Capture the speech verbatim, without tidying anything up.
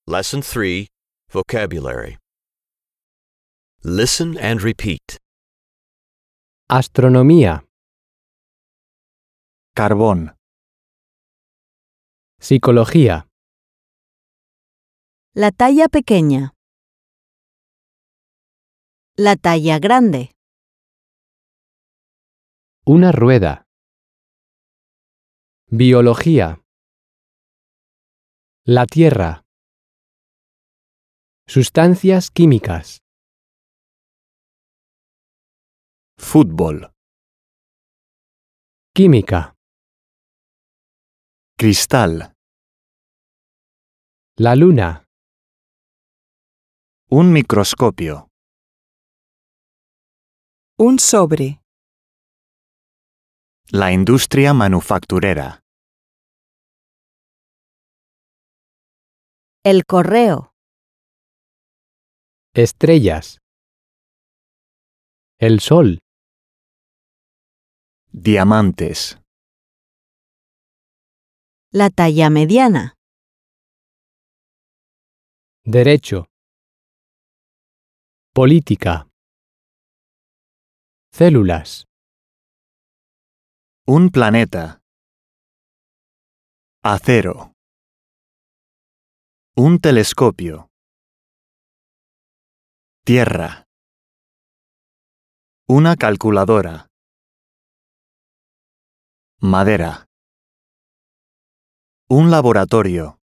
Lesson three, Vocabulary. Listen and repeat. Astronomía, Carbón, psicología, La talla pequeña. La talla grande. una rueda. Biología, la Tierra. Sustancias químicas, fútbol, química, cristal, la Luna, un microscopio, Un sobre. la industria manufacturera, El correo. estrellas, el Sol, diamantes, La talla mediana. derecho, política, células, un planeta, acero, un telescopio, tierra, una calculadora, madera, un laboratorio,